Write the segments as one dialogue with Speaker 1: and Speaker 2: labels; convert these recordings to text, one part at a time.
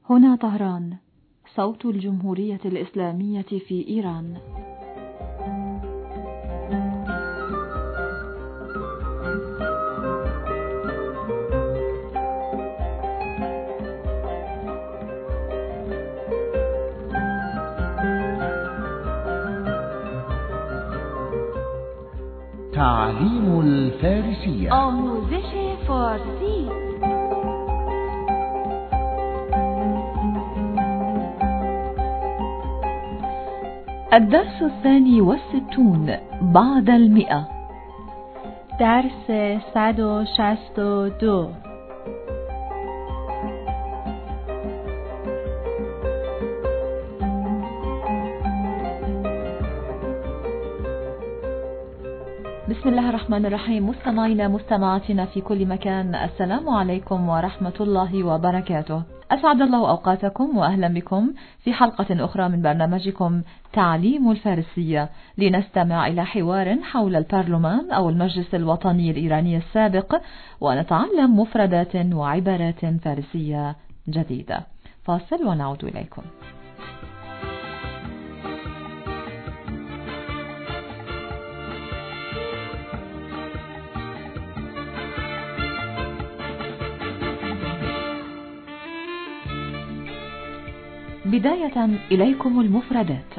Speaker 1: هنا طهران، صوت الجمهورية الإسلامية في إيران.
Speaker 2: تعليم الفارسية.
Speaker 3: آموزش فارسی.
Speaker 1: الدرس 62 بعد 100.
Speaker 3: درس 162.
Speaker 1: بسم الله الرحمن الرحيم. مستمعينا مستمعاتنا في كل مكان، السلام عليكم ورحمة الله وبركاته. أسعد الله أوقاتكم وأهلا بكم في حلقة أخرى من برنامجكم تعليم الفارسية، لنستمع إلى حوار حول البرلمان أو المجلس الوطني الإيراني السابق، ونتعلم مفردات وعبارات فارسية جديدة. فاصل ونعود إليكم. بداية إليكم المفردات.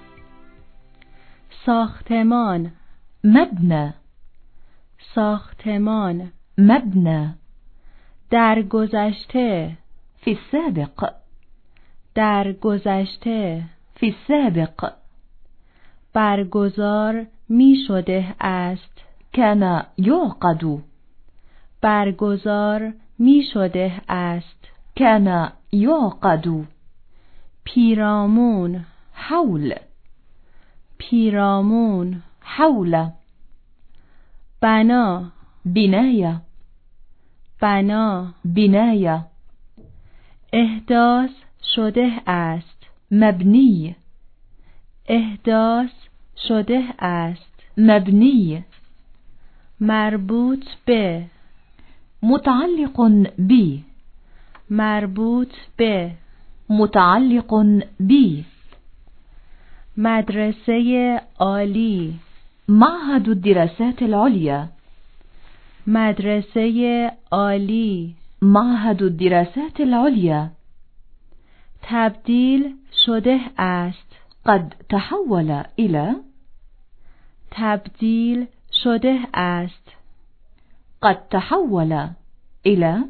Speaker 3: ساختمان،
Speaker 1: مبنى.
Speaker 3: ساختمان،
Speaker 1: مبنى.
Speaker 3: در گذشته،
Speaker 1: في السابق.
Speaker 3: در گذشته،
Speaker 1: في السابق.
Speaker 3: برگزار می شده است.
Speaker 1: كان يعقد.
Speaker 3: برگزار می شده است.
Speaker 1: كان يعقد.
Speaker 3: پیرامون،
Speaker 1: حول.
Speaker 3: پیرامون،
Speaker 1: حول.
Speaker 3: بنا،
Speaker 1: بناية.
Speaker 3: بنا،
Speaker 1: بناية.
Speaker 3: احداث شده است.
Speaker 1: مبني.
Speaker 3: احداث شده است.
Speaker 1: مبني.
Speaker 3: مربوط به،
Speaker 1: متعلق ب.
Speaker 3: مربوط به.
Speaker 1: متعلق ب.
Speaker 3: مدرسه عالی.
Speaker 1: معهد الدراسات العليا.
Speaker 3: مدرسه عالی.
Speaker 1: معهد الدراسات العليا.
Speaker 3: تبدیل شده است.
Speaker 1: قد تحول إلى.
Speaker 3: تبدیل شده است.
Speaker 1: قد تحول إلى.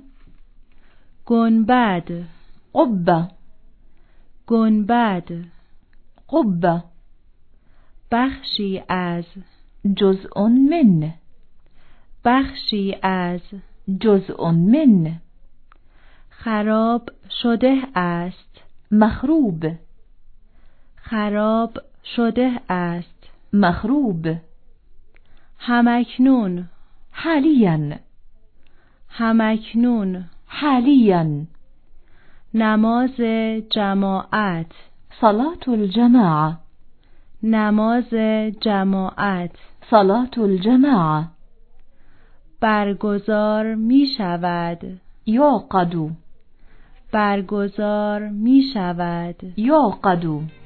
Speaker 3: گنبد.
Speaker 1: قبة.
Speaker 3: گنبد.
Speaker 1: قبة.
Speaker 3: بخشی از.
Speaker 1: جزء من.
Speaker 3: بخشی از.
Speaker 1: جزء من.
Speaker 3: خراب شده است.
Speaker 1: مخروب.
Speaker 3: خراب شده است.
Speaker 1: مخروب.
Speaker 3: همکنون.
Speaker 1: حاليا.
Speaker 3: همکنون.
Speaker 1: حاليا.
Speaker 3: نماز جماعت.
Speaker 1: صلاة الجماعة.
Speaker 3: نماز جماعت.
Speaker 1: صلاة الجماعة.
Speaker 3: برگزار می شود.
Speaker 1: يعقد.
Speaker 3: برگزار می شود.
Speaker 1: يعقد.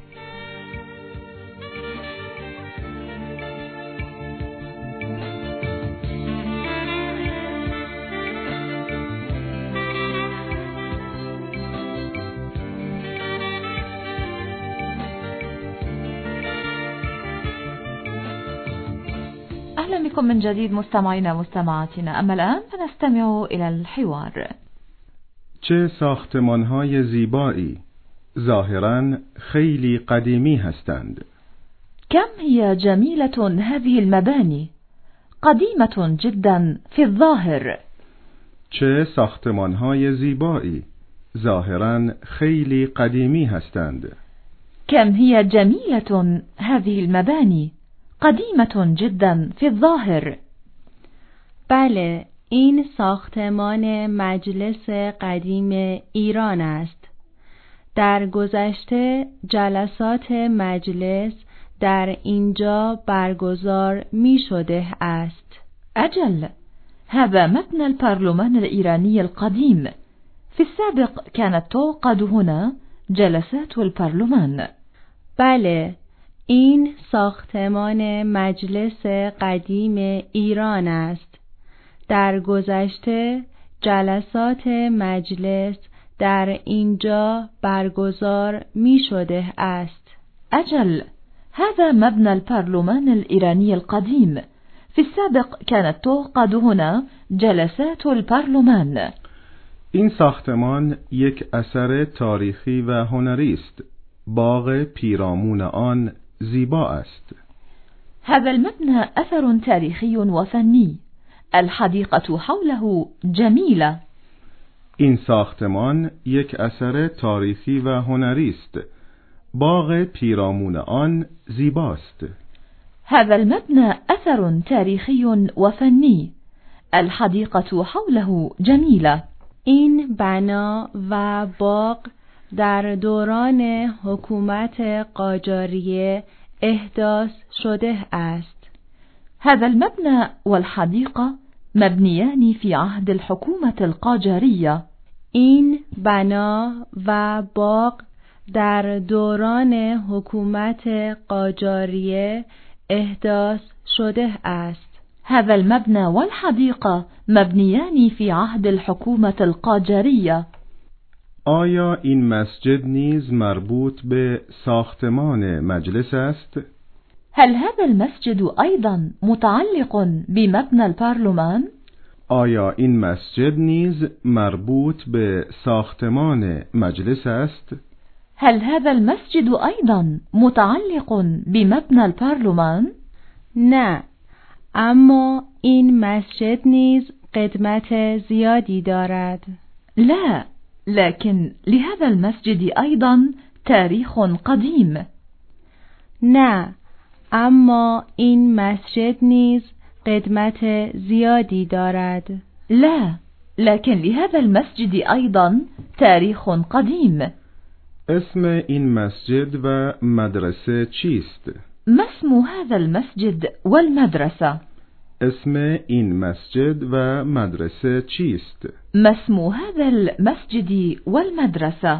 Speaker 1: أهلا بكم من جديد مستمعينا مستمعاتنا. أما الآن فنستمع إلى الحوار.
Speaker 4: چه ساختمان‌های زیبایی، ظاهراً خیلی قدیمی هستند.
Speaker 1: كم هي جميلة هذه المباني، قديمة جدا في الظاهر.
Speaker 4: چه ساختمان‌های زیبایی، ظاهراً خیلی قدیمی هستند.
Speaker 1: كم هي جميلة هذه المباني، قديمة جدا في الظاهر.
Speaker 3: بله، این ساختمان مجلس قدیم ایران است. در گذشته جلسات مجلس در اینجا برگزار می شده است.
Speaker 1: أجل، هذا مبنى البرلمان الإيراني القديم. في السابق كانت تعقد هنا جلسات البرلمان.
Speaker 3: بله، این ساختمان مجلس قدیم ایران است. در گذشته جلسات مجلس در اینجا برگزار می شده است.
Speaker 1: أجل، هذا مبنى البرلمان الإيراني القديم. في السابق كانت تعقد هنا جلسات البرلمان.
Speaker 4: این ساختمان یک اثر تاریخی و هنری است. باغ پیرامون آن زیبا است.
Speaker 1: هذا المبنى أثر تاريخي وفني. الحديقة حوله جميلة.
Speaker 4: این ساختمان یک اثر تاریخی و هنری است. باغ پیرامون آن زیباست.
Speaker 1: هذا المبنى أثر تاريخي وفني. الحديقة حوله جميلة.
Speaker 3: این بنا و باغ در دوران حکومت قاجاریه احداث شده است.
Speaker 1: هذا المبنى والحديقة مبنيان في عهد الحكومة القاجارية.
Speaker 3: این بنا و باغ در دوران حکومت قاجاریه احداث شده است.
Speaker 1: هذا المبنى والحديقة مبنيان في عهد الحكومة القاجارية.
Speaker 4: آیا این مسجد نیز مربوط به ساختمان مجلس است؟
Speaker 1: هل هذا المسجد أيضا متعلق بمبنى البرلمان؟
Speaker 4: آیا این مسجد نیز مربوط به ساختمان مجلس است؟
Speaker 1: هل هذا المسجد أيضا متعلق بمبنى البرلمان؟
Speaker 3: نه، اما این مسجد نیز قدمت زیادی دارد.
Speaker 1: لا، لكن لهذا المسجد أيضا تاريخ قديم.
Speaker 3: نه، اما این مسجد نیز قدمت زیادی دارد.
Speaker 1: لا، لكن لهذا المسجد أيضا تاريخ قديم.
Speaker 4: اسم این مسجد و مدرسه چیست؟
Speaker 1: ما اسم هذا المسجد والمدرسة؟
Speaker 4: اسم این مسجد و مدرسه چیست؟
Speaker 1: ما اسم هذا المسجد والمدرسة؟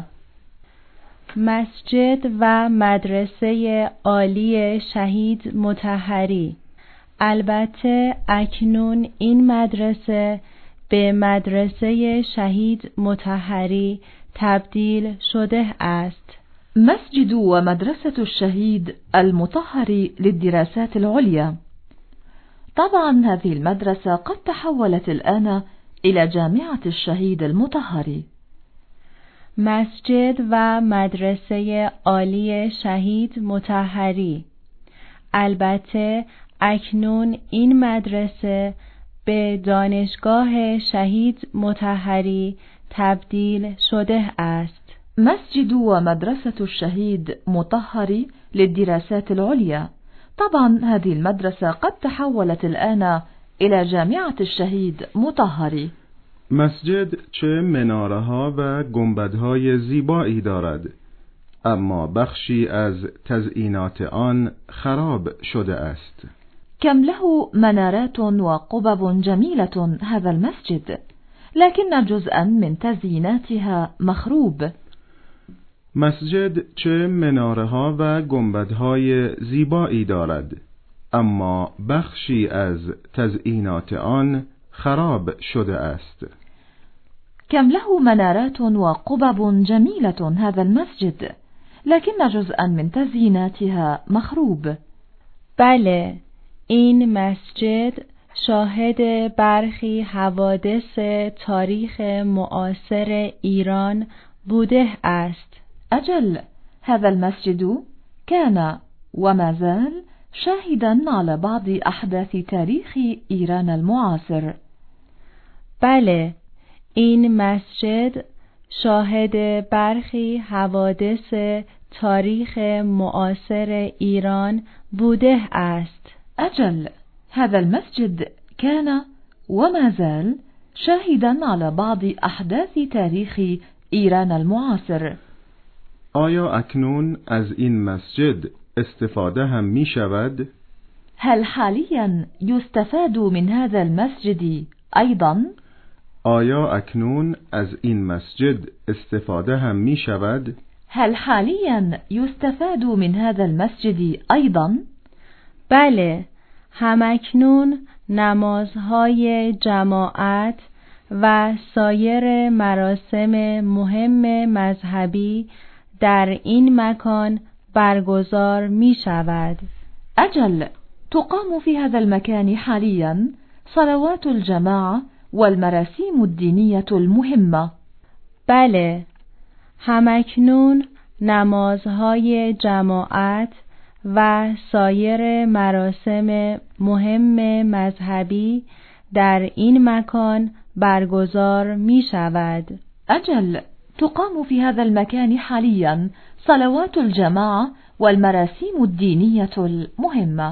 Speaker 3: مسجد و مدرسه عالی شهید مطهری. البته اکنون این مدرسه به مدرسه شهید مطهری تبدیل شده است.
Speaker 1: مسجد ومدرسة الشهيد المطهر للدراسات العليا. طبعا هذه المدرسة قد تحولت الآن إلى جامعة الشهيد المطهر.
Speaker 3: مسجد و مدرسه عالی شهید مطهری. البته اکنون این مدرسه به دانشگاه شهید مطهری تبدیل شده است.
Speaker 1: مسجد ومدرسة الشهيد مطهر للدراسات العليا. طبعا هذه المدرسة قد تحولت الآن إلى جامعة الشهيد مطهر.
Speaker 4: مسجد چه مناره‌ها و گنبدهای زیبایی دارد، اما بخشی از تزئینات آن خراب شده است.
Speaker 1: كم له منارات وقبب جميلة هذا المسجد، لكن جزءا من تزييناتها مخروب.
Speaker 4: مسجد چه مناره‌ها و گنبدهای زیبایی دارد، اما بخشی از تزئینات آن خراب شده است.
Speaker 1: كم له منارات وقبب جميلة هذا المسجد، لكن جزءا من تزييناتها مخروب.
Speaker 3: بله، این مسجد شاهد برخی حوادث تاریخ معاصر ایران بوده است.
Speaker 1: أجل، هذا المسجد كان وما زال شاهدا على بعض أحداث تاريخ إيران المعاصر.
Speaker 3: بله، این مسجد شاهد برخی حوادث تاریخ معاصر ایران بوده است.
Speaker 1: أجل، هذا المسجد كان وما زال شاهدا على بعض أحداث تاريخ إيران المعاصر.
Speaker 4: آیا اکنون از این مسجد استفاده هم می شود؟
Speaker 1: هل حاليا يستفاد من هذا المسجد أيضا؟
Speaker 4: آیا اکنون از این مسجد استفاده هم می شود؟
Speaker 1: هل حاليا يستفاد من هذا المسجد أيضا؟
Speaker 3: بله، همکنون نمازهای جماعت و سایر مراسم مهم مذهبی در این مکان برگزار می شود.
Speaker 1: أجل، تقام في هذا المكان حاليا صلوات الجماعة والمراسيم الدينية المهمة.
Speaker 3: بله، همکنون نمازهای جماعت و سایر مراسم مهم مذهبی در این مکان برگزار می شود.
Speaker 1: أجل، تقام في هذا المكان حاليا صلوات الجماعة والمراسيم الدينية المهمة.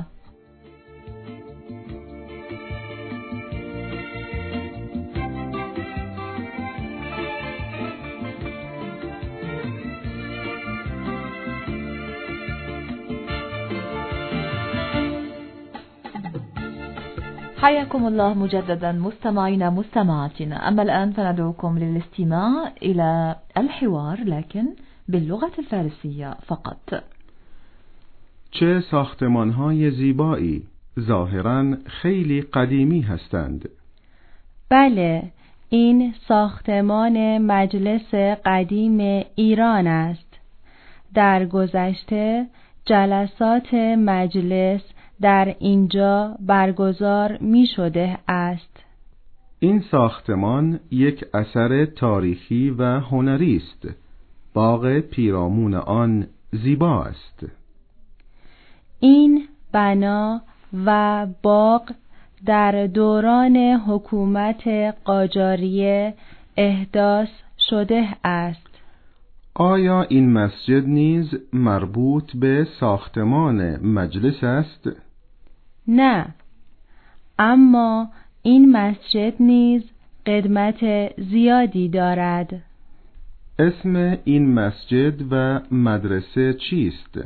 Speaker 1: حياكم الله مجددا مستمعينا مستمعاتنا. أما الآن فندعوكم للاستماع إلى الحوار لكن باللغة الفارسية فقط.
Speaker 4: چه ساختمان‌های زیبایی، ظاهراً خیلی قدیمی هستند.
Speaker 3: بله، این ساختمان مجلس قدیم ایران است. در گذشته جلسات مجلس در اینجا برگزار می شده است.
Speaker 4: این ساختمان یک اثر تاریخی و هنری است. باغ پیرامون آن زیبا است.
Speaker 3: این بنا و باغ در دوران حکومت قاجاریه احداث شده است.
Speaker 4: آیا این مسجد نیز مربوط به ساختمان مجلس است؟
Speaker 3: نه، اما این مسجد نیز قدمت زیادی دارد.
Speaker 4: اسم این مسجد و مدرسه چیست؟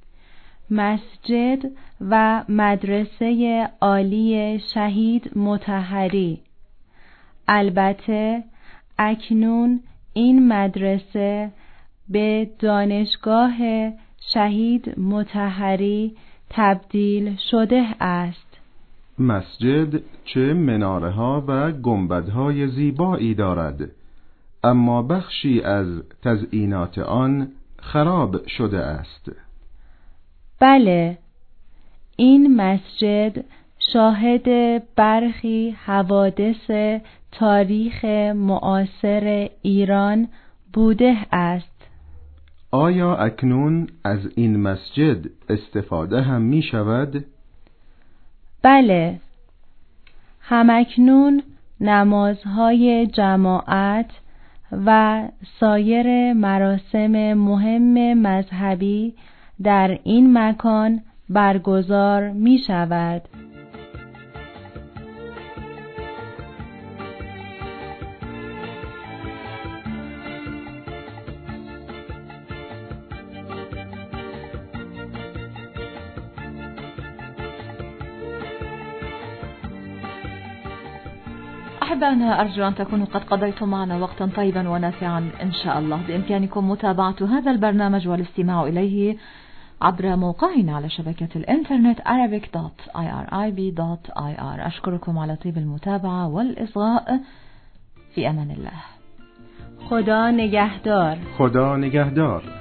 Speaker 3: مسجد و مدرسه عالی شهید مطهری. البته اکنون این مدرسه به دانشگاه شهید مطهری تبدیل شده است.
Speaker 4: مسجد چه مناره‌ها و گنبدهای زیبایی دارد، اما بخشی از تزئینات آن خراب شده است.
Speaker 3: بله، این مسجد شاهد برخی حوادث تاریخ معاصر ایران بوده است.
Speaker 4: آیا اکنون از این مسجد استفاده هم می شود؟
Speaker 3: بله، همکنون نمازهای جماعت و سایر مراسم مهم مذهبی در این مکان برگزار می شود.
Speaker 1: أحبائنا، أرجو أن تكونوا قد قضيتم معنا وقتا طيبا ونافعا إن شاء الله. بإمكانكم متابعة هذا البرنامج والاستماع إليه عبر موقعنا على شبكة الإنترنت arabic.irib.ir. أشكركم على طيب المتابعة والإصغاء. في أمان الله.
Speaker 3: خدا نگهدار.
Speaker 4: خدا نگهدار.